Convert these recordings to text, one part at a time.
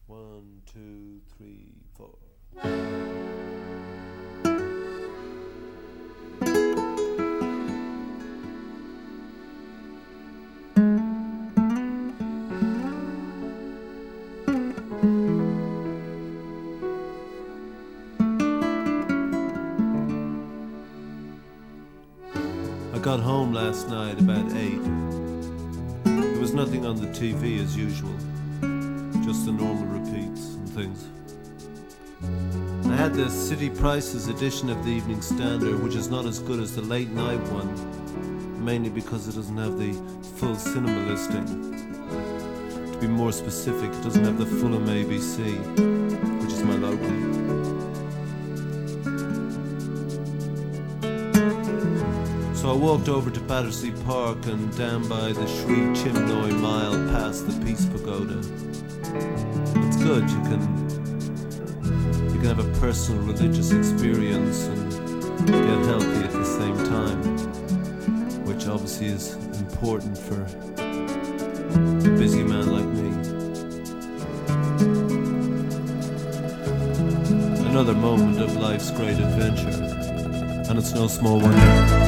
One, two, three, four. I got home last night about 8. There was nothing on the TV as usual, just the normal repeats and things. I had the City Prices edition of the Evening Standard, which is not as good as the late night one, mainly because it doesn't have the full cinema listing. To be more specific, it doesn't have the Fulham ABC, which is my local. So I walked over to Battersea Park and down by the Sri Chinmoy Mile past the Peace Pagoda. It's good, you can have a personal religious experience and get healthy at the same time, which obviously is important for a busy man like me. Another moment of life's great adventure, and it's no small wonder.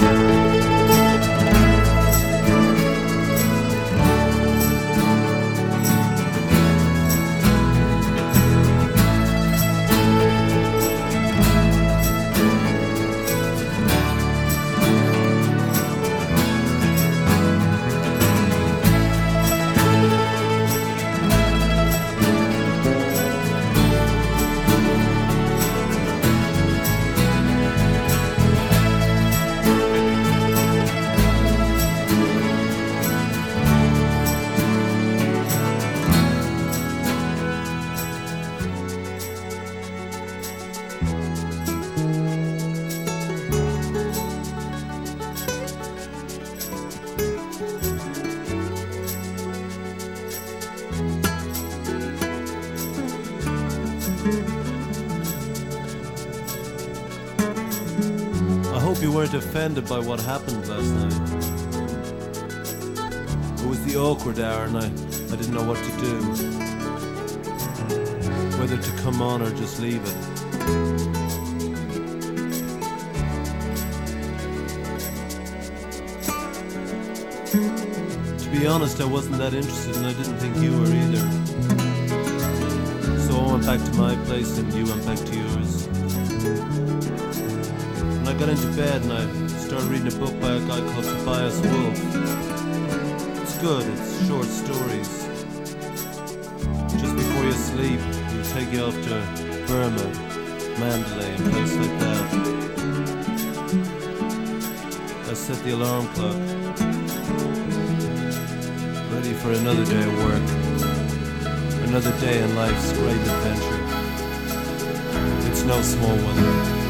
I hope you weren't offended by what happened last night. It was the awkward hour and I didn't know what to do. Whether to come on or just leave it. To be honest, I wasn't that interested and I didn't think you were either. So I went back to my place and you went back to yours. And I got into bed and I started reading a book by a guy called Tobias Wolff. It's good, it's short stories. Just before you sleep, he'll take you off to Burma, Mandalay, and places like that. I set the alarm clock. Ready for another day of work. Another day in life's great adventure. It's no small wonder.